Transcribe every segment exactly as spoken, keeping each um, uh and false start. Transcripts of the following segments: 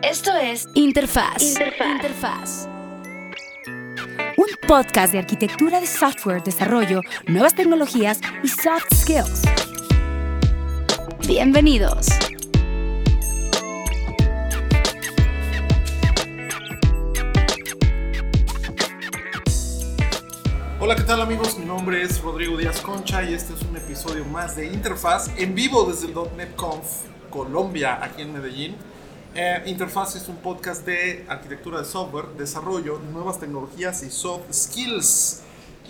Esto es Interfaz. Interfaz. Interfaz. Un podcast de arquitectura de software, desarrollo, nuevas tecnologías y soft skills. Bienvenidos. Hola, ¿qué tal amigos? Mi nombre es Rodrigo Díaz Concha y este es un episodio más de Interfaz en vivo desde el .punto net Conf Colombia, aquí en Medellín. Eh, Interfaz es un podcast de arquitectura de software, desarrollo, nuevas tecnologías y soft skills.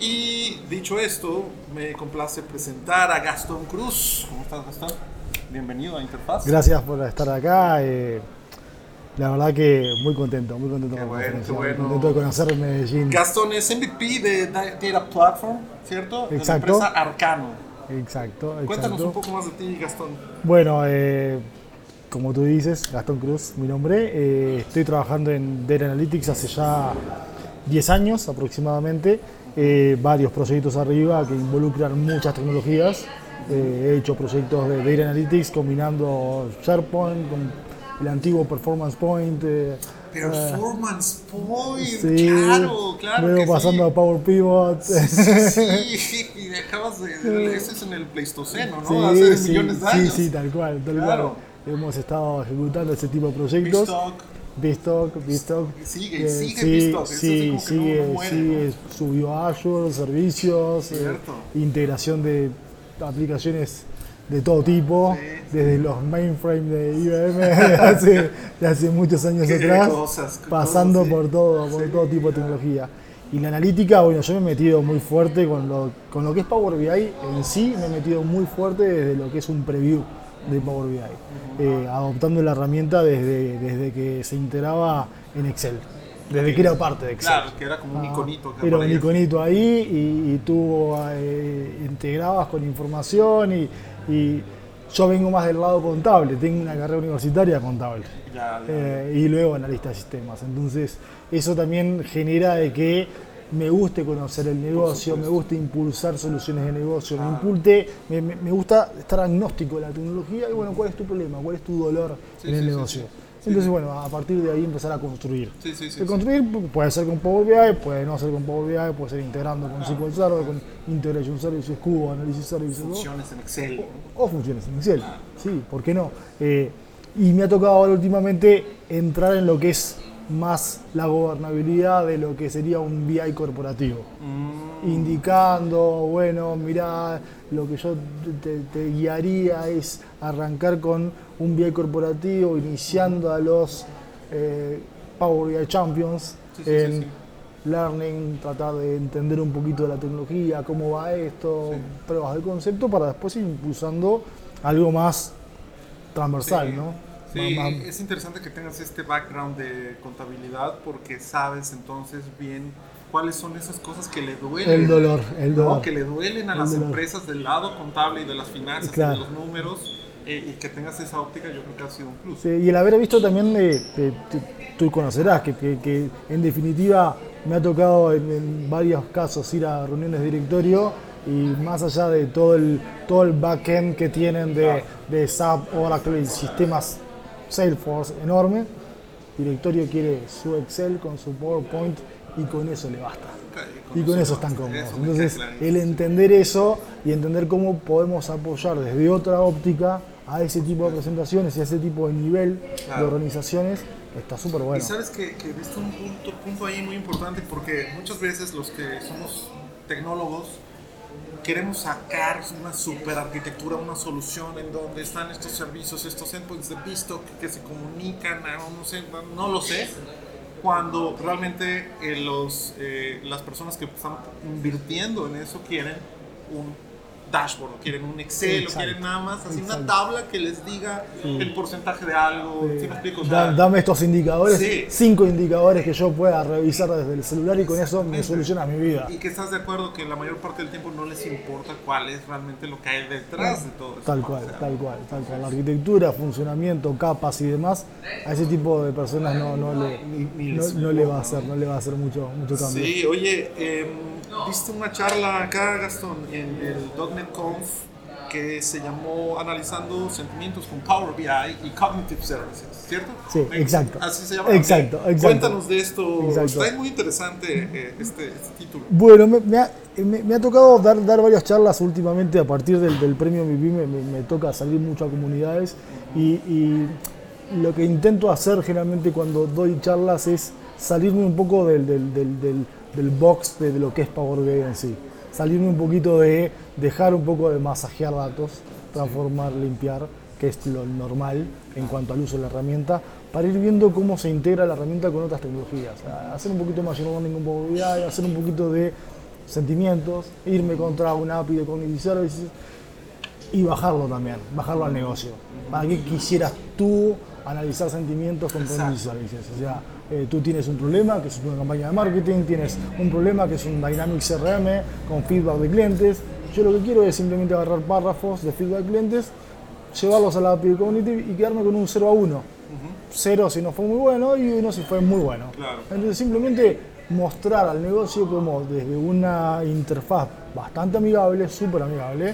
Y dicho esto, me complace presentar a Gastón Cruz. ¿Cómo estás, Gastón? Bienvenido a Interfaz. Gracias por estar acá. Eh, la verdad que muy contento, muy contento. Qué con bueno, la qué bueno. Contento de conocer Medellín. Gastón es M V P de Data Platform, ¿cierto? Exacto. De la empresa Arcano. Exacto, exacto. Cuéntanos un poco más de ti, Gastón. Bueno, eh, como tú dices, Gastón Cruz, mi nombre. Eh, estoy trabajando en Data Analytics hace ya diez años aproximadamente. Eh, varios proyectos arriba que involucran muchas tecnologías. Eh, he hecho proyectos de Data Analytics combinando SharePoint con el antiguo Performance Point. Eh, Performance uh, Point, sí, claro, claro. Luego que pasando sí. a Power Pivot. Sí, sí, sí. Y dejabas de, de. Ese es en el Pleistoceno, ¿no? Sí, Hace sí, millones de años. Sí, sí, tal cual, tal claro. cual. Hemos estado ejecutando ese tipo de proyectos. Beanstalk. Beanstalk, Beanstalk. Sigue, eh, sigue sí, Beanstalk. Sí, como sigue, que no, no muere, sigue, ¿no? Subió a Azure, servicios, eh, integración de aplicaciones de todo tipo, sí, desde sí. los mainframe de I B M de hace, de hace muchos años qué atrás, cosas, qué pasando cosas, sí. por todo, por sí. todo tipo de tecnología. Y la analítica, bueno, yo me he metido muy fuerte con lo, con lo que es Power B I en sí, me he metido muy fuerte desde lo que es un preview de Power B I, uh-huh. eh, adoptando la herramienta desde, desde que se integraba en Excel, desde okay. que era parte de Excel. Claro, que era como un iconito. Ah, era un iconito ahí y, y tú eh, integrabas con información y, y yo vengo más del lado contable, tengo una carrera universitaria contable ya, ya. Eh, y luego analista de sistemas, entonces eso también genera de que me guste conocer el negocio, me gusta impulsar soluciones de negocio, ah. me, impulte, me, me, me gusta estar agnóstico de la tecnología y bueno, ¿cuál es tu problema? ¿Cuál es tu dolor sí, en el sí, negocio? Sí, sí. Entonces, sí. bueno, a partir de ahí empezar a construir. Sí, sí, sí, el construir sí. puede ser con Power B I, puede no ser con Power B I, puede ser integrando con ah. S Q L Server, con Integration Services, Cubo, Analysis Services. Funciones ¿no? en Excel. O, o funciones en Excel, ah. sí, ¿por qué no? Eh, y me ha tocado ahora últimamente entrar en lo que es más la gobernabilidad de lo que sería un B I corporativo. Mm. Indicando, bueno, mirá, lo que yo te, te guiaría es arrancar con un B I corporativo, iniciando a los eh, Power B I Champions sí, sí, en sí, sí. Learning, tratar de entender un poquito de la tecnología, cómo va esto, sí. pruebas de concepto, para después ir impulsando algo más transversal, sí. ¿no? Sí, más, más. Es interesante que tengas este background de contabilidad porque sabes entonces bien cuáles son esas cosas que le duelen. El dolor, el dolor. ¿no? Que le duelen a el las dolor. empresas del lado contable y de las finanzas claro. y de los números eh, y que tengas esa óptica yo creo que ha sido un plus. Sí, y el haber visto también, de, de, de, tú conocerás que, que, que en definitiva me ha tocado en, en varios casos ir a reuniones de directorio y más allá de todo el, todo el backend que tienen de, claro. de S A P, Oracle y sistemas Salesforce enorme, el directorio quiere su Excel con su PowerPoint y con eso le basta. Okay, y con eso, eso están cómodos. Eso Entonces, el entender eso y entender cómo podemos apoyar desde otra óptica a ese tipo de presentaciones y a ese tipo de nivel claro. de organizaciones, está súper bueno. Y sabes que, que viste un punto, punto ahí muy importante porque muchas veces los que somos tecnólogos queremos sacar una super arquitectura, una solución en donde están estos servicios, estos endpoints de Beanstalk que se comunican, no, sé, no lo sé, cuando realmente eh, los, eh, las personas que están invirtiendo en eso quieren un dashboard, o quieren un Excel, exacto, o quieren nada más así exacto. una tabla que les diga sí. el porcentaje de algo. Sí. ¿Sí me explico? O sea, dame estos indicadores, sí. cinco indicadores que yo pueda revisar desde el celular y con eso me soluciona mi vida. Y que estás de acuerdo que la mayor parte del tiempo no les importa cuál es realmente lo que hay detrás de todo eso. Tal cual, o sea, tal cual, tal cual. La arquitectura, funcionamiento, capas y demás, a ese tipo de personas no, no, le, ni, no, no le va a hacer, no le va a hacer mucho, mucho cambio. Sí, oye, eh, viste una charla acá, Gastón, en el .punto net Conf que se llamó Analizando Sentimientos con Power B I y Cognitive Services, ¿cierto? Sí, exacto. Así se llama. Exacto, Okay. exacto. Cuéntanos de esto. Exacto. Está muy interesante eh, este, este título. Bueno, me, me, ha, me, me ha tocado dar, dar varias charlas últimamente a partir del, del premio M V P. Me, me, me toca salir mucho a comunidades y, y lo que intento hacer generalmente cuando doy charlas es salirme un poco del, del, del, del, del box de, de lo que es Power B I en sí. Salirme un poquito de dejar un poco de masajear datos, transformar, limpiar, que es lo normal en cuanto al uso de la herramienta, para ir viendo cómo se integra la herramienta con otras tecnologías. Hacer un poquito de machine learning con Power B I, hacer un poquito de sentimientos, irme contra una A P I de Cognitive Services y bajarlo también, bajarlo al negocio. ¿Para qué quisieras tú analizar sentimientos con Cognitive Services? O sea, eh, tú tienes un problema que es una campaña de marketing, tienes un problema que es un Dynamic C R M con feedback de clientes. Yo lo que quiero es simplemente agarrar párrafos de feedback de clientes, llevarlos a la A P I de Cognitive y quedarme con un cero a uno. cero si no fue muy bueno y uno si fue muy bueno. Claro. Entonces simplemente mostrar al negocio como desde una interfaz bastante amigable, súper amigable.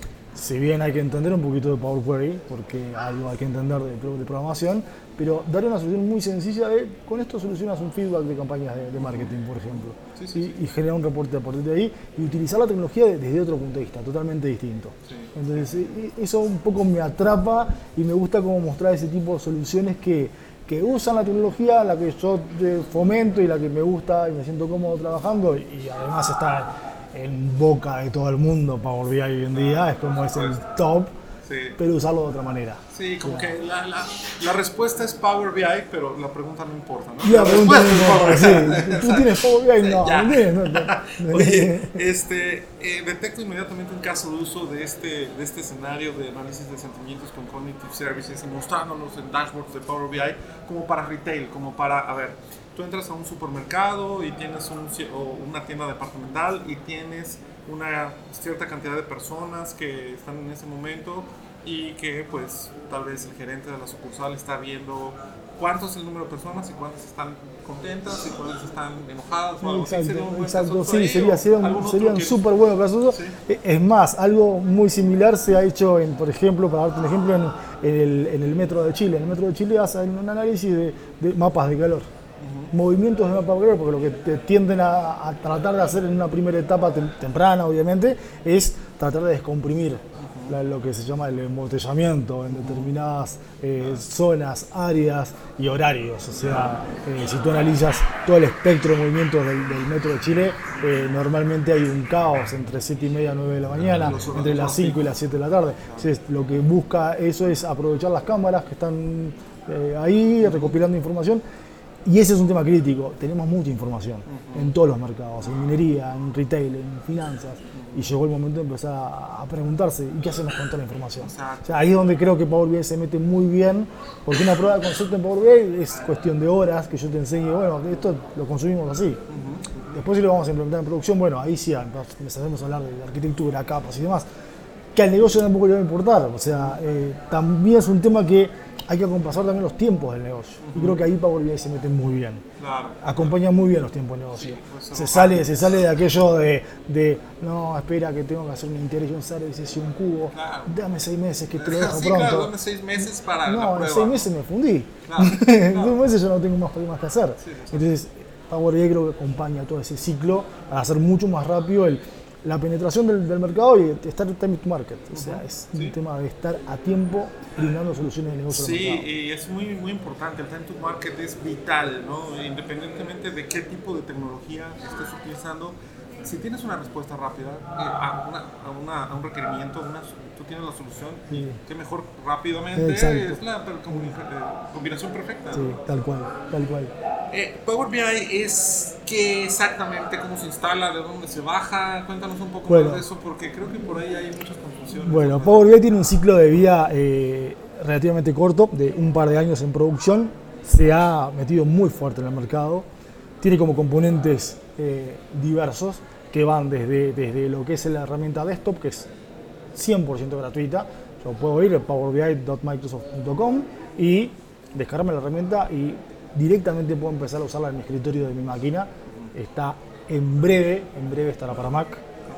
Si bien hay que entender un poquito de Power Query, porque algo hay que entender de, de programación, pero dar una solución muy sencilla de, con esto solucionas un feedback de campañas de, de marketing, por ejemplo, sí, sí, y, sí. y generar un reporte a partir de ahí y utilizar la tecnología de, desde otro punto de vista, totalmente distinto. Sí. Entonces eso un poco me atrapa y me gusta como mostrar ese tipo de soluciones que, que usan la tecnología, la que yo fomento y la que me gusta y me siento cómodo trabajando, y además está en boca de todo el mundo Power B I hoy en día, es como es el top, sí. pero usarlo de otra manera. Sí, como que la, la, la respuesta es Power B I, pero la pregunta no importa, ¿no? La, la pregunta no es importa, Power B I. sí. Tú tienes Power B I, no, Ya. no, no, no. Oye, este, eh, detecto inmediatamente un caso de uso de este, de este escenario de análisis de sentimientos con Cognitive Services y mostrándolos en dashboards de Power B I como para retail, como para, a ver, tú entras a un supermercado y tienes un, o una tienda departamental y tienes una cierta cantidad de personas que están en ese momento y que pues tal vez el gerente de la sucursal está viendo cuánto es el número de personas y cuántas están contentas y cuántas están enojadas o algo así. Exacto, Sería un buen exacto, caso sí, ahí, sería, o sería algún un, otro sería un que- súper bueno caso. Sí. Es más, algo muy similar se ha hecho, en, por ejemplo, para darte un ejemplo, en, en el, en el metro de Chile. En el metro de Chile hacen un análisis de, de mapas de calor. Movimientos de mapa de calor, porque lo que te tienden a, a tratar de hacer en una primera etapa tem- temprana, obviamente, es tratar de descomprimir la- lo que se llama el embotellamiento en determinadas eh, zonas, áreas y horarios. O sea, eh, si tú analizas todo el espectro de movimientos del, del metro de Chile, eh, normalmente hay un caos entre siete y media y nueve de la mañana, Los horarios entre las más cinco y las siete de la tarde. Entonces, lo que busca eso es aprovechar las cámaras que están eh, ahí recopilando información. Y ese es un tema crítico. Tenemos mucha información uh-huh. en todos los mercados, en minería, en retail, en finanzas. Uh-huh. Y llegó el momento de empezar a, a preguntarse, ¿y qué hacemos con toda la información? Exacto. O sea, ahí es donde creo que Power B I se mete muy bien, porque una prueba de concepto en Power B I es cuestión de horas que yo te enseñe, bueno, esto lo consumimos así. Uh-huh. Después si lo vamos a implementar en producción, bueno, ahí sí empezaremos a hablar de arquitectura, capas y demás, que al negocio tampoco le va a importar. O sea, eh, también es un tema que hay que acompasar también los tiempos del negocio. Uh-huh. Y creo que ahí Power B I se mete muy bien. Claro. Acompaña muy bien los tiempos del negocio. Sí, pues se, sale, se sale de aquello de, de, no, espera que tengo que hacer una Intelligent Services y un cubo. Claro. Dame seis meses que te lo dejo sí, pronto. Claro, dame seis meses para no, la prueba. en seis meses me fundí. Claro, en claro. seis meses yo no tengo más problemas que hacer. Sí, sí. Entonces, Power B I creo que acompaña todo ese ciclo a hacer mucho más rápido el la penetración del, del mercado y estar time to market. O sea, es sí. un tema de estar a tiempo brindando soluciones de negocio. Sí, al mercado. y es muy, muy importante. El time to market es vital, ¿no? Independientemente de qué tipo de tecnología estés utilizando. Si tienes una respuesta rápida eh, a, una, a, una, a un requerimiento, una, tú tienes la solución, sí. que mejor rápidamente Exacto. es la combina- combinación perfecta. Sí, tal cual, tal cual. Eh, Power B I es qué exactamente, cómo se instala, de dónde se baja. Cuéntanos un poco Bueno. más de eso, porque creo que por ahí hay muchas confusiones. Bueno, Power B I tiene un ciclo de vida eh, relativamente corto, de un par de años en producción. Se ha metido muy fuerte en el mercado. Tiene como componentes eh, diversos que van desde, desde lo que es la herramienta desktop, que es cien por ciento gratuita. Yo puedo ir a power b i punto microsoft punto com y descargarme la herramienta y directamente puedo empezar a usarla en mi escritorio de mi máquina. Está en breve, en breve estará para Mac.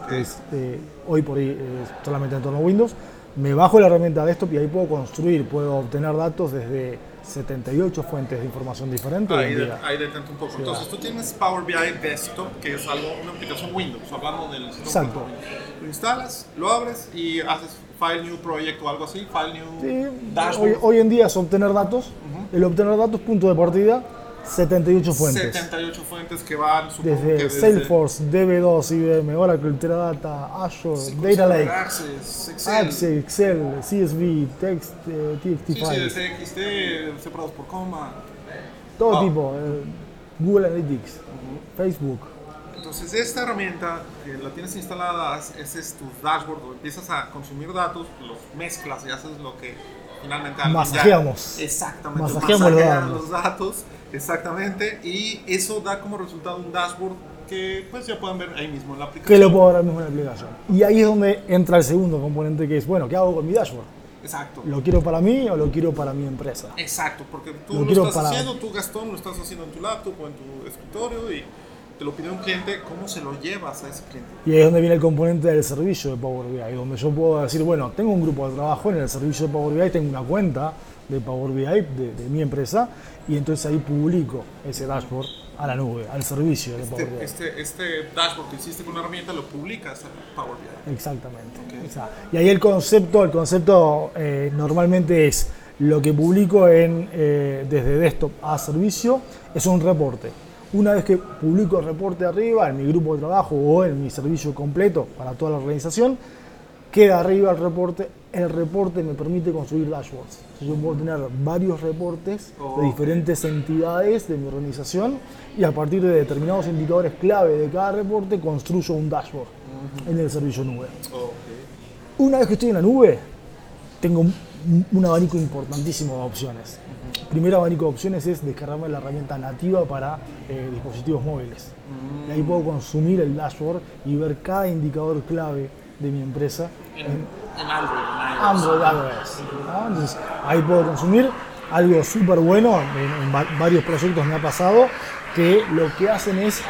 Okay. Es, eh, hoy por hoy es solamente en entorno Windows. Me bajo la herramienta desktop y ahí puedo construir, puedo obtener datos desde setenta y ocho fuentes de información diferentes. Ahí, de, ahí detente un poco. Sí, entonces, tú tienes Power B I Desktop, que es algo, una aplicación Windows, hablando del sistema. Exacto. Lo instalas, lo abres y haces File New Project o algo así, File New sí, Dashboard. Hoy, hoy en día es obtener datos. Uh-huh. El obtener datos, punto de partida, setenta y ocho fuentes. setenta y ocho fuentes que van, desde, que desde Salesforce, D B dos, I B M, Oracle, Teradata, Azure, sí, Data Lake, Access, Excel, Access, Excel, C S V, Text, eh, T X T sí, Files. Sí, T X T, separados por coma. Todo oh. tipo. Eh, Google Analytics, uh-huh. Facebook. Entonces, esta herramienta que la tienes instalada, ese es tu dashboard, donde empiezas a consumir datos, los mezclas y haces lo que finalmente masajeamos. Ya, exactamente, masajeamos los datos. los datos, exactamente, y eso da como resultado un dashboard que pues ya pueden ver ahí mismo en la aplicación. Que lo puedo ver ahí mismo en la aplicación. Y ahí es donde entra el segundo componente, que es, bueno, ¿qué hago con mi dashboard? Exacto. ¿Lo quiero para mí o lo quiero para mi empresa? Exacto, porque tú lo, lo estás para... haciendo, tú Gastón lo estás haciendo en tu laptop o en tu escritorio y te lo pide un cliente, ¿cómo se lo llevas a ese cliente? Y ahí es donde viene el componente del servicio de Power B I, donde yo puedo decir, bueno, tengo un grupo de trabajo en el servicio de Power B I, tengo una cuenta de Power B I de, de mi empresa y entonces ahí publico ese dashboard a la nube, al servicio de este, Power B I. Este, este dashboard que hiciste con una herramienta lo publicas a Power B I. Exactamente. Okay. O sea, y ahí el concepto, el concepto eh, normalmente es lo que publico en, eh, desde desktop a servicio, es un reporte. Una vez que publico el reporte arriba en mi grupo de trabajo o en mi servicio completo para toda la organización, queda arriba el reporte. El reporte me permite construir dashboards. Yo puedo tener varios reportes oh, de diferentes okay. entidades de mi organización y a partir de determinados indicadores clave de cada reporte construyo un dashboard uh-huh. en el servicio nube. Okay. Una vez que estoy en la nube, tengo un, un abanico importantísimo de opciones. Uh-huh. El primer abanico de opciones es descargarme la herramienta nativa para eh, dispositivos móviles. Uh-huh. Y ahí puedo consumir el dashboard y ver cada indicador clave de mi empresa en, en, en Android. Android, iOS. ¿No? Entonces, ahí puedo consumir algo súper bueno. En, en va- varios proyectos me ha pasado que lo que hacen es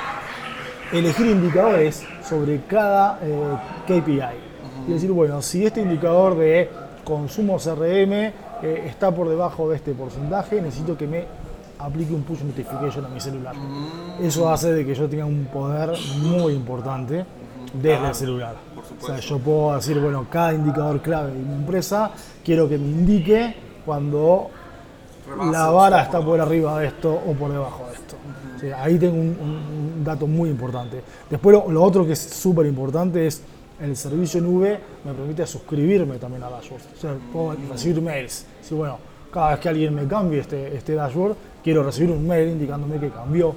elegir indicadores sobre cada eh, K P I. Uh-huh. Y decir, bueno, si este indicador de consumo C R M eh, está por debajo de este porcentaje, necesito que me aplique un push notification a mi celular. Uh-huh. Eso hace de que yo tenga un poder muy importante desde ah, el celular. O sea, yo puedo decir, bueno, cada indicador clave de mi empresa, quiero que me indique cuando Rebasa, la vara está por arriba de esto o por debajo de esto. Uh-huh. O sea, ahí tengo un, un, un dato muy importante. Después lo, lo otro que es súper importante es el servicio nube me permite suscribirme también a dashboard. O sea, puedo recibir mails. Si bueno, cada vez que alguien me cambie este, este dashboard, quiero recibir un mail indicándome que cambió.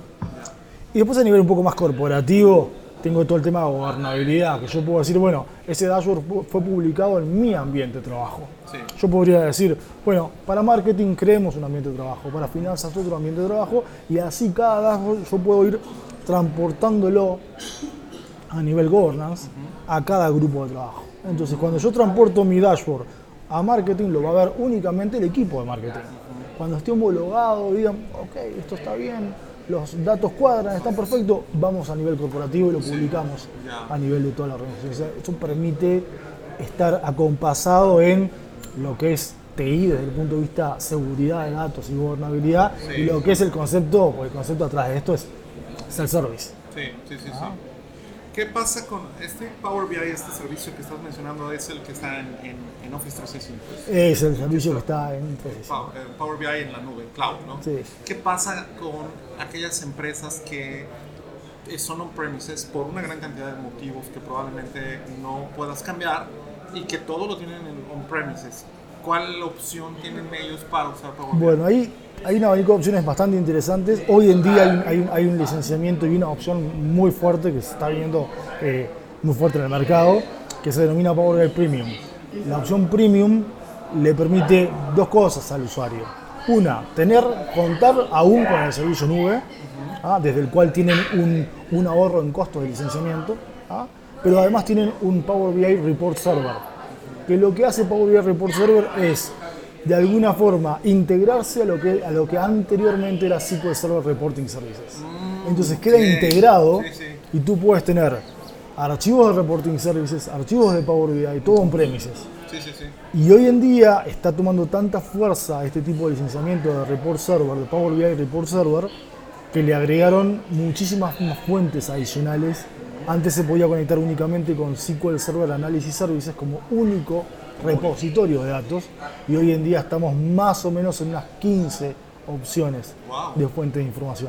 Y después a nivel un poco más corporativo, tengo todo el tema de gobernabilidad, que yo puedo decir, bueno, ese dashboard fue publicado en mi ambiente de trabajo. Sí. Yo podría decir, bueno, para marketing creemos un ambiente de trabajo, para finanzas otro ambiente de trabajo, y así cada dashboard yo puedo ir transportándolo a nivel governance uh-huh. a cada grupo de trabajo. Entonces, cuando yo transporto mi dashboard a marketing, lo va a ver únicamente el equipo de marketing. Uh-huh. Cuando esté homologado, digan, ok, esto está bien, los datos cuadran, están perfectos, vamos a nivel corporativo y lo publicamos sí, yeah. a nivel de toda la organización. Eso permite estar acompasado en lo que es T I desde el punto de vista seguridad de datos y gobernabilidad sí, y lo sí. que es el concepto, porque el concepto atrás de esto es self-service. Sí, sí, sí, ¿Ah? sí. ¿Qué pasa con este Power B I, este servicio que estás mencionando, es el que está en, en, en Office trescientos sesenta? Es el servicio que está en trescientos sesenta. Power, Power B I en la nube, cloud, ¿no? Sí. ¿Qué pasa con aquellas empresas que son on-premises por una gran cantidad de motivos que probablemente no puedas cambiar y que todo lo tienen en on-premises? ¿Cuál opción tienen ellos para usar Power B I? Bueno, ahí hay un abanico de opciones bastante interesantes. Hoy en día hay un, hay un, hay un licenciamiento y una opción muy fuerte que se está viendo eh, muy fuerte en el mercado, que se denomina Power B I Premium. La opción Premium le permite dos cosas al usuario. Una, tener, contar aún con el servicio nube, uh-huh. ¿ah? desde el cual tienen un, un ahorro en costos de licenciamiento, ¿ah? pero además tienen un Power B I Report Server, que lo que hace Power B I Report Server es de alguna forma integrarse a lo que, a lo que anteriormente era S Q L Server Reporting Services. Entonces queda sí, integrado sí, sí. y tú puedes tener archivos de Reporting Services, archivos de Power B I, todo on-premises. Sí, sí, sí. Y hoy en día está tomando tanta fuerza este tipo de licenciamiento de Report Server, de Power B I Report Server, que le agregaron muchísimas más fuentes adicionales. Antes se podía conectar únicamente con S Q L Server Analysis Services como único repositorio de datos, y hoy en día estamos más o menos en unas quince opciones Wow. de fuentes de información.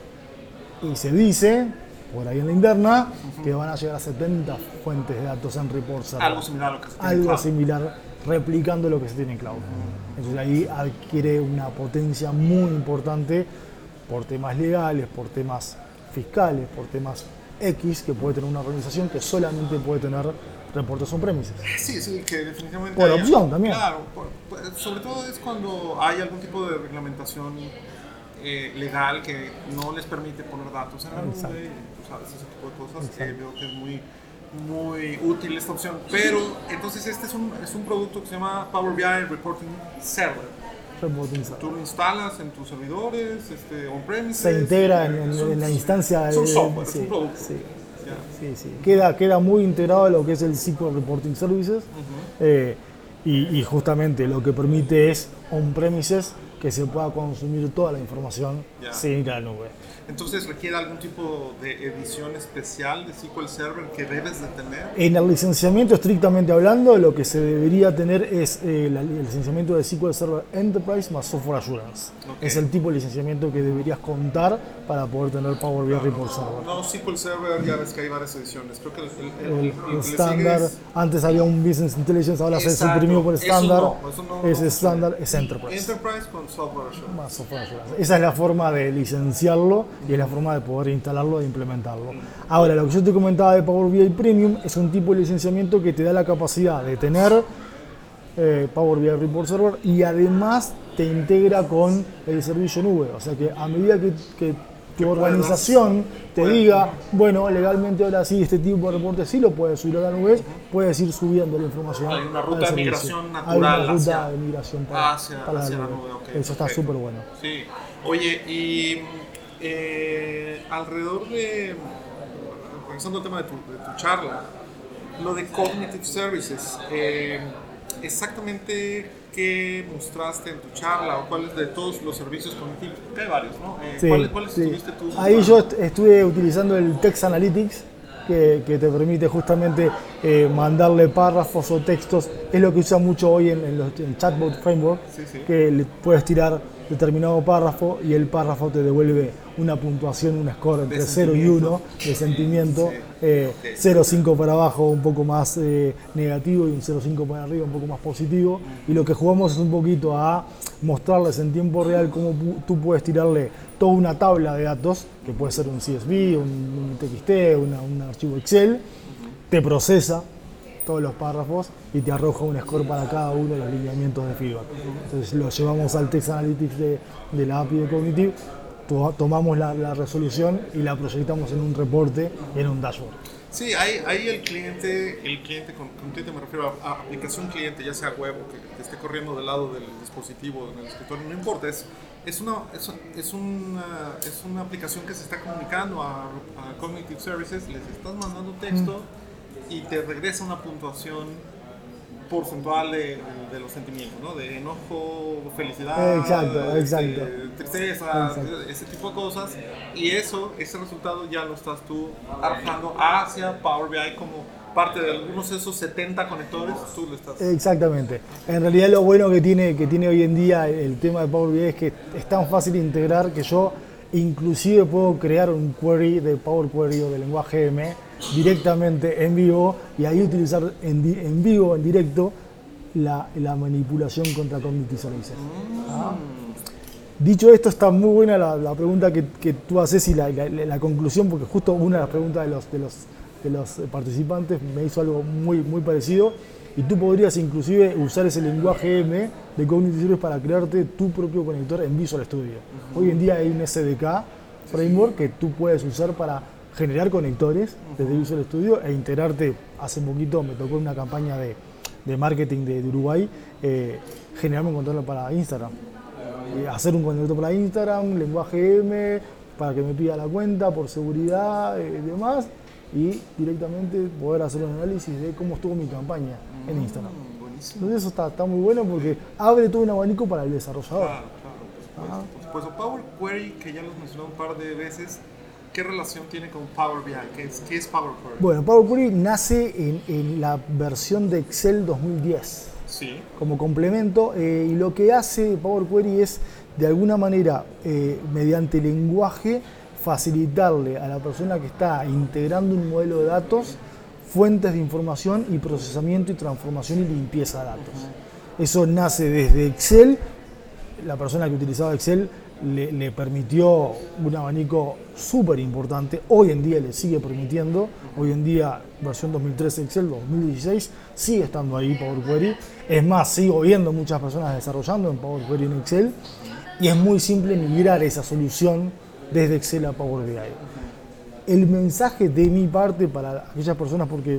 Y se dice, por ahí en la interna, uh-huh. que van a llegar a setenta fuentes de datos en Report Server. Algo similar a lo que se tiene en Algo cloud. similar, replicando lo que se tiene en cloud. Uh-huh. Entonces ahí adquiere una potencia muy importante por temas legales, por temas fiscales, por temas X que puede tener una organización que solamente puede tener reportes on-premises. Sí, sí, que definitivamente... Por hay- opción también. Claro, por- por- sobre todo es cuando hay algún tipo de reglamentación eh, legal que no les permite poner datos en la nube, Exacto. tú sabes, ese tipo de cosas. Exacto. Eh, veo que es muy, muy útil esta opción. Pero, entonces este es un, es un producto que se llama Power B I Reporting Server. Reporting Server. Tú lo instalas en tus servidores, este, on-premises. Se integra en, eh, en- son- en la instancia Es un de- software, sí, es un producto. sí. Ya. Sí, sí. Queda, queda muy integrado a lo que es el S Q L Reporting Services. Ujú. eh, y, y justamente lo que permite es on-premises que se pueda consumir toda la información Ya. sin ir a la nube. Entonces requiere algún tipo de edición especial de S Q L Server que debes de tener. En el licenciamiento, estrictamente hablando, lo que se debería tener es eh, la- el licenciamiento de S Q L Server Enterprise más Software Assurance. Ok. Es el tipo de licenciamiento que deberías contar para poder tener Power B I Report Server. No, S Q L Server, ya ves que hay varias ediciones. Creo que el, el, el- El, el que le estándar, sigue es- antes había un Business Intelligence, ahora se Exacto. suprimió por Eso estándar. no, eso no- es no estándar, es Enterprise. Enterprise con Software Assurance. Más Software Assurance. Esa es la forma de licenciarlo y es la forma de poder instalarlo e implementarlo. Ahora, lo que yo te comentaba de Power B I Premium es un tipo de licenciamiento que te da la capacidad de tener eh, Power B I Report Server y además te integra con el servicio nube. O sea que a medida que, que tu organización te puedas. diga, bueno, legalmente ahora sí, este tipo de reporte sí lo puedes subir a la nube, puedes ir subiendo la información. Hay una al ruta de servicio. migración Hay natural una ruta hacia- de migración para, hacia- para hacia la la nube. nube, ok, Eso está perfecto. súper bueno. Sí. Oye, y eh, alrededor de, regresando al tema de tu, de tu charla, lo de Cognitive Services, eh, exactamente qué mostraste en tu charla o cuáles de todos los servicios cognitivos, porque hay varios, ¿no? Eh, Sí, ¿Cuáles, cuáles sí. estuviste tú? Ahí yo est- estuve utilizando el Text Analytics, que, que te permite justamente eh, mandarle párrafos o textos. Es lo que usa mucho hoy en, en los en Chatbot Framework, Sí, sí. que le puedes tirar determinado párrafo y el párrafo te devuelve una puntuación, un score entre De cero y sentimiento. uno de sentimiento. Sí. Eh, Ok. cero coma cinco para abajo un poco más eh, negativo y un cero coma cinco para arriba un poco más positivo. Y lo que jugamos es un poquito a mostrarles en tiempo real cómo pu- tú puedes tirarle toda una tabla de datos, que puede ser un C S V, un, un T X T, una- un archivo Excel, te procesa todos los párrafos y te arroja un score para cada uno de los lineamientos de feedback. Entonces lo llevamos al Text Analytics de, de la A P I de Cognitive, to- tomamos la, la resolución y la proyectamos en un reporte y en un dashboard. Sí, ahí, ahí el cliente, el cliente con, con cliente me refiero a, a aplicación cliente, ya sea web o que, que esté corriendo del lado del dispositivo, en el escritorio, no importa, es, es, una, es, es, una, es una aplicación que se está comunicando a, a Cognitive Services, les estás mandando texto y te regresa una puntuación porcentual de, de los sentimientos, ¿no? De enojo, felicidad, Exacto, exacto. este, tristeza, Exacto. ese tipo de cosas, y eso, ese resultado ya lo estás tú arrojando hacia Power B I como parte de algunos de esos setenta conectores, tú lo estás... Exactamente. En realidad lo bueno que tiene, que tiene hoy en día el tema de Power B I es que es tan fácil de integrar que yo inclusive puedo crear un query de Power Query o de lenguaje M directamente en vivo y ahí utilizar en, di- en vivo, en directo, la, la manipulación contra Cognitive Services. ¿Ah? Dicho esto, está muy buena la, la pregunta que, que tú haces y la, la- la conclusión, porque justo una de las preguntas de los, de los, de los participantes me hizo algo muy, muy parecido. Y tú podrías inclusive usar ese lenguaje M de Cognitive Services para crearte tu propio conector en Visual Studio. Uh-huh. Hoy en día hay un S D K framework que tú puedes usar para generar conectores desde Visual Studio e integrarte. Hace poquito me tocó una campaña de, de marketing de, de Uruguay, eh, generarme un conector para Instagram. Eh, hacer un conector para Instagram, lenguaje M, para que me pida la cuenta por seguridad y demás. y directamente poder hacer un análisis de cómo estuvo mi campaña mm, en Instagram. Buenísimo. Entonces eso está, está muy bueno porque abre todo un abanico para el desarrollador. Claro, claro, por supuesto. Por supuesto. Power Query, que ya los mencioné un par de veces, ¿qué relación tiene con Power B I? ¿Qué es, qué es Power Query? Bueno, Power Query nace en, en la versión de Excel dos mil diez. Sí. Como complemento, eh, y lo que hace Power Query es, de alguna manera, eh, mediante lenguaje, facilitarle a la persona que está integrando un modelo de datos fuentes de información y procesamiento y transformación y limpieza de datos. Uh-huh. Eso nace desde Excel. La persona que utilizaba Excel le, le permitió un abanico súper importante. Hoy en día le sigue permitiendo. Hoy en día, versión dos mil trece Excel, dos mil dieciséis, sigue estando ahí Power Query. Es más, sigo viendo muchas personas desarrollando en Power Query en Excel. Y es muy simple migrar esa solución desde Excel a Power B I. El mensaje de mi parte para aquellas personas, porque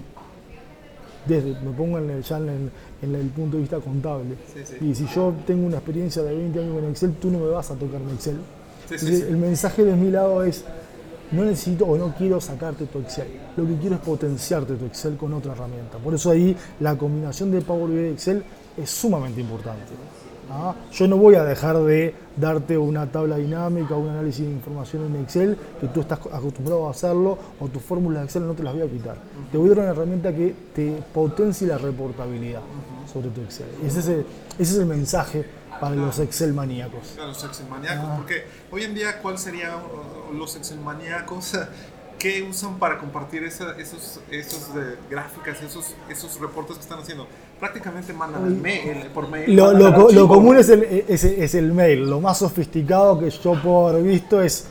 desde, me pongo en el, ya en el, en el punto de vista contable, sí, sí. Y si yo tengo una experiencia de veinte años en Excel, tú no me vas a tocar en Excel. Sí, sí, sí. El mensaje de mi lado es, no necesito o no quiero sacarte tu Excel, lo que quiero es potenciarte tu Excel con otra herramienta. Por eso ahí la combinación de Power B I y Excel es sumamente importante. ¿Ah? Yo no voy a dejar de darte una tabla dinámica, un análisis de información en Excel, que tú estás acostumbrado a hacerlo, o tus fórmulas de Excel no te las voy a quitar. Uh-huh. Te voy a dar una herramienta que te potencie la reportabilidad uh-huh. sobre tu Excel. Y ese es el, ese es el mensaje para claro. los Excel maníacos. Claro, los Excel maníacos, ah. porque hoy en día, ¿cuál serían uh, los Excel maníacos? ¿Qué usan para compartir esa, esos, esos de gráficas, esos, esos reportes que están haciendo? Prácticamente mandan el mail, por mail. Lo, lo, lo común es el, es, es el mail. Lo más sofisticado que yo puedo haber visto es,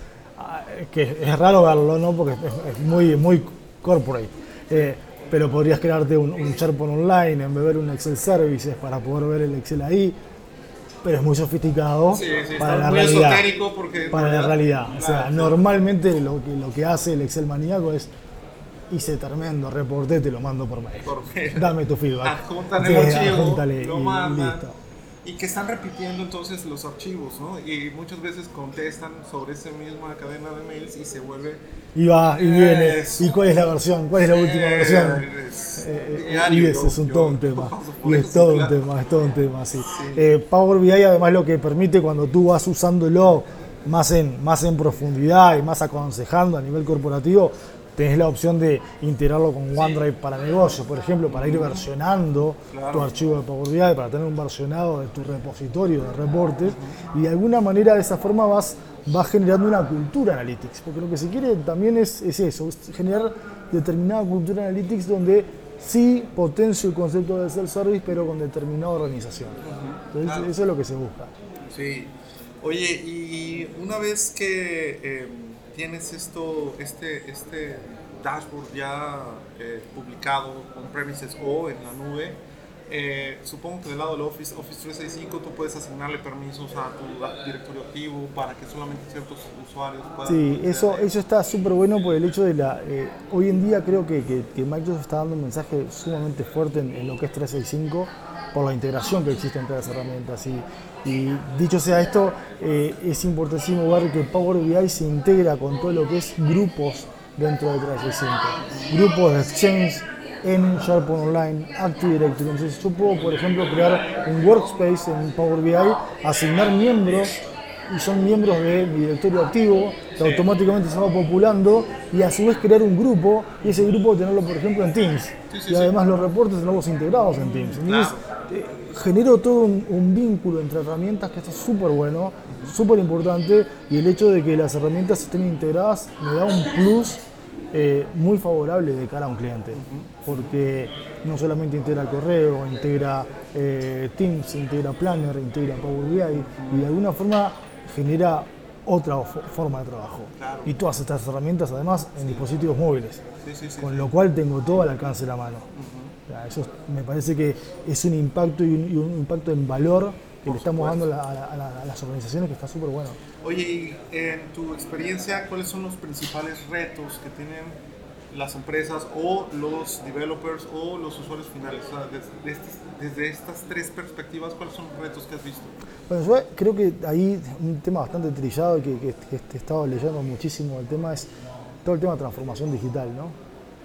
que es raro verlo, ¿no? Porque es, es muy, muy corporate. Eh, pero podrías crearte un, un SharePoint online, embeber un Excel Services para poder ver el Excel ahí. Pero es muy sofisticado sí, sí, para la muy realidad. Esotérico porque para la realidad. Claro, o sea, sí. Normalmente lo que, lo que hace el Excel maníaco es: hice tremendo, reporté, te lo mando por mail. Por mail. Dame tu feedback. Adjuntan el archivo, lo mandan. Y que están repitiendo entonces los archivos, ¿no? Y muchas veces contestan sobre esa misma cadena de mails y se vuelve... Y va, y viene. Es, ¿Y cuál es la versión? ¿Cuál es la última eh, versión? Es, eh, diario, y ese es un yo, todo un tema. Y es todo claro. un tema, es todo un tema, sí. sí. Eh, Power B I además lo que permite cuando tú vas usándolo más en, más en profundidad y más aconsejando a nivel corporativo, tenés la opción de integrarlo con OneDrive para negocios, por ejemplo, para ir versionando claro. tu archivo de Power B I, para tener un versionado de tu repositorio de reportes, y de alguna manera de esa forma vas, vas generando una cultura Analytics, porque lo que se quiere también es, es eso, es generar determinada cultura Analytics donde sí potencio el concepto de self-service, pero con determinada organización. Entonces claro. eso es lo que se busca. Sí. Oye, y una vez que... Eh, tienes esto, este, este dashboard ya eh, publicado on-premises o en la nube, eh, supongo que del lado del Office, Office trescientos sesenta y cinco tú puedes asignarle permisos a tu directorio activo para que solamente ciertos usuarios puedan... Sí, eso, eso está súper bueno por el hecho de la... Eh, hoy en día creo que, que, que Microsoft está dando un mensaje sumamente fuerte en, en lo que es trescientos sesenta y cinco por la integración que existe entre las herramientas. Y, Y dicho sea esto, eh, es importantísimo ver que Power B I se integra con todo lo que es grupos dentro de trescientos sesenta y cinco. Grupos de Exchange en SharePoint Online, Active Directory. Entonces yo puedo, por ejemplo, crear un workspace en Power B I, asignar miembros, y son miembros de mi directorio activo, que automáticamente se va populando, y a su vez crear un grupo, y ese grupo tenerlo, por ejemplo, en Teams. Sí, sí, y además sí. los reportes tenerlos integrados en Teams. Entonces, eh, genero todo un, un vínculo entre herramientas que está súper bueno, súper importante, y el hecho de que las herramientas estén integradas me da un plus eh, muy favorable de cara a un cliente, porque no solamente integra el correo, integra eh, Teams, integra Planner, integra Power B I, y de alguna forma genera otra fo- forma de trabajo. Claro. Y todas estas herramientas además en sí. dispositivos móviles, sí, sí, sí, con sí. lo cual tengo todo al alcance de la mano. Uh-huh. O sea, eso me parece que es un impacto y un, y un impacto en valor que Por le estamos supuesto. dando a, la, a, la, a las organizaciones que está súper bueno. Oye, y en tu experiencia, ¿cuáles son los principales retos que tienen las empresas o los developers o los usuarios finales? O sea, desde, desde, desde estas tres perspectivas, ¿cuáles son los retos que has visto? Bueno, yo creo que ahí un tema bastante trillado y que, que, que he estado leyendo muchísimo, el tema es todo el tema de transformación digital, ¿no?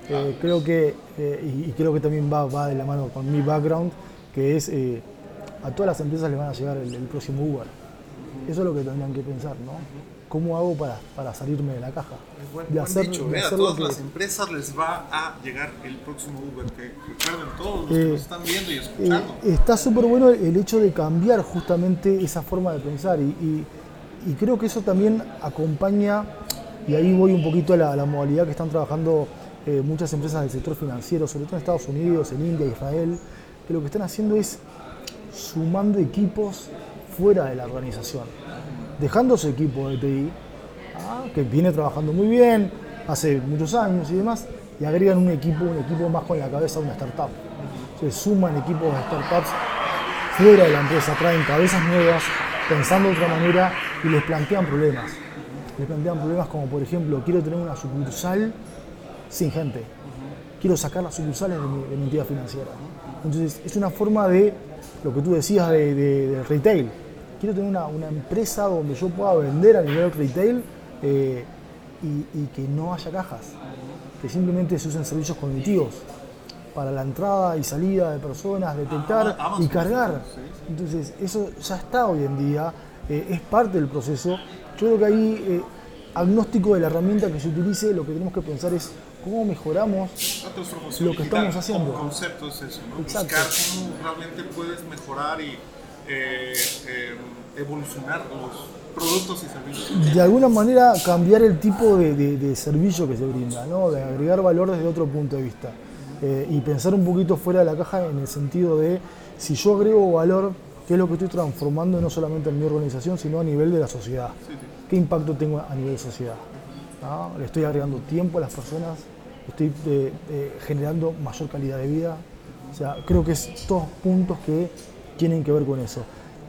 Eh, creo que, eh, y, y creo que también va, va de la mano con mi background, que es eh, a todas las empresas les van a llegar el, el próximo Uber. Eso es lo que tendrán que pensar, ¿no? ¿Cómo hago para, para salirme de la caja? Es buen, de buen hacer, dicho, de ¿eh? A hacer todas que, las empresas les va a llegar el próximo Uber, que recuerden todos los eh, que nos están viendo y escuchando. Eh, está súper bueno el hecho de cambiar justamente esa forma de pensar y, y, y creo que eso también acompaña, y ahí voy un poquito a la, a la modalidad que están trabajando eh, muchas empresas del sector financiero, sobre todo en Estados Unidos, en India, Israel, que lo que están haciendo es sumando equipos fuera de la organización, dejando su equipo de T I, ¿ah? que viene trabajando muy bien hace muchos años y demás, y agregan un equipo, un equipo más con la cabeza de una startup. Se suman equipos de startups fuera de la empresa, traen cabezas nuevas, pensando de otra manera y les plantean problemas. Les plantean problemas como, por ejemplo, quiero tener una sucursal sin gente. Quiero sacar las sucursales de mi, de mi entidad financiera. Entonces, es una forma de, lo que tú decías, de, de, de retail. Quiero tener una, una empresa donde yo pueda vender a nivel retail eh, y, y que no haya cajas. Que simplemente se usen servicios cognitivos para la entrada y salida de personas, detectar Ah, y cargar. Entonces, eso ya está hoy en día, eh, es parte del proceso. Yo creo que ahí, eh, agnóstico de la herramienta que se utilice, lo que tenemos que pensar es cómo mejoramos lo que estamos haciendo. Como concepto es eso, ¿no? Exacto. Buscar cómo realmente puedes mejorar y eh, eh, evolucionar los productos y servicios. De alguna manera cambiar el tipo de, de, de servicio que se brinda, ¿no? De agregar valor desde otro punto de vista. Eh, y pensar un poquito fuera de la caja en el sentido de si yo agrego valor, ¿qué es lo que estoy transformando no solamente en mi organización, sino a nivel de la sociedad? Sí, sí. ¿Qué impacto tengo a nivel de sociedad? ¿No? Le estoy agregando tiempo a las personas, estoy eh, eh, generando mayor calidad de vida. O sea, creo que es todos puntos que tienen que ver con eso.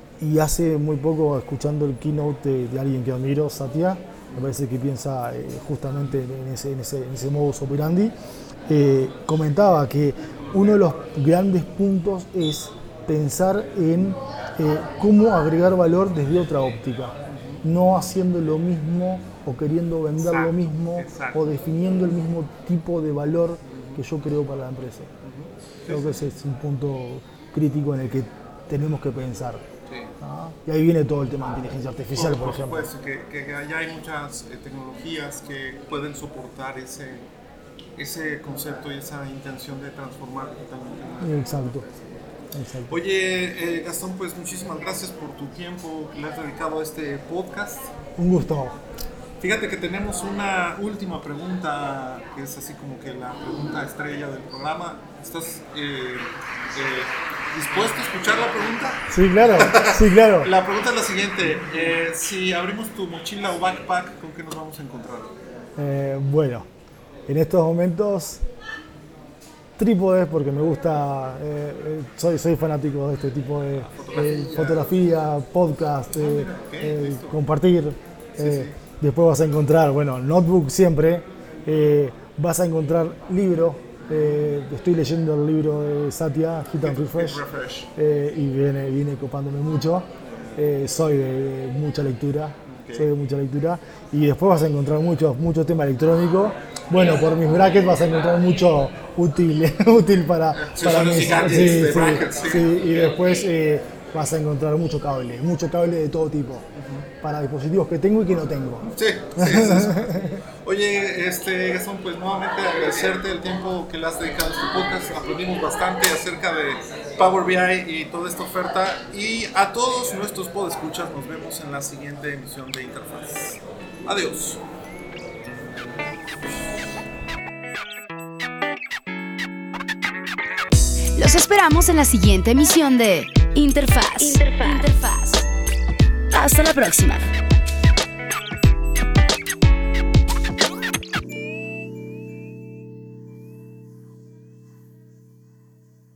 Y hace muy poco, escuchando el keynote de, de alguien que admiro, Satya, me parece que piensa eh, justamente en ese, en ese, en ese modus operandi, eh, comentaba que uno de los grandes puntos es pensar en eh, cómo agregar valor desde otra óptica, no haciendo lo mismo o queriendo vender Exacto, lo mismo exacto. o definiendo el mismo tipo de valor que yo creo para la empresa. Creo que ese es un punto crítico en el que tenemos que pensar. Sí. ¿Ah? Y ahí viene todo el tema de inteligencia artificial, por, por ejemplo. supuesto, que, que allá hay muchas eh, tecnologías que pueden soportar ese, ese concepto y esa intención de transformar totalmente. Exacto. Exacto. Oye, eh, Gastón, pues muchísimas gracias por tu tiempo que le has dedicado a este podcast. Un gusto. Fíjate que tenemos una última pregunta, que es así como que la pregunta estrella del programa. ¿Estás eh, eh, dispuesto a escuchar la pregunta? Sí, claro. Sí, claro. La pregunta es la siguiente. Eh, si abrimos tu mochila o backpack, ¿con qué nos vamos a encontrar? Eh, bueno, en estos momentos, trípodes, porque me gusta, eh, eh, soy, soy fanático de este tipo de Fotografía, eh, fotografía podcast, eh, mira, ok, eh, listo. compartir. Sí, eh, sí. Después vas a encontrar, bueno, notebook siempre, eh, vas a encontrar libro. Eh, estoy leyendo el libro de Satya, Hit and Refresh, Refresh. eh, y viene, viene copándome mucho. Eh, soy de, de mucha lectura, Ok. soy de mucha lectura. Y después vas a encontrar mucho, mucho tema electrónico. Bueno, por mis brackets vas a encontrar mucho útil, útil para, Sí, para son los mí. gigantes Sí, de sí, brackets, sí. sí. Y después eh, vas a encontrar mucho cable, mucho cable de todo tipo, para dispositivos que tengo y que no tengo. Sí, sí, sí, sí. Oye, este, Gastón, pues nuevamente agradecerte el tiempo que le has dedicado a este podcast. Aprendimos bastante acerca de Power B I y toda esta oferta. Y a todos nuestros podescuchas, nos vemos en la siguiente emisión de Interfaz. Adiós. Los esperamos en la siguiente emisión de Interfaz. Interfaz. Interfaz. Hasta la próxima.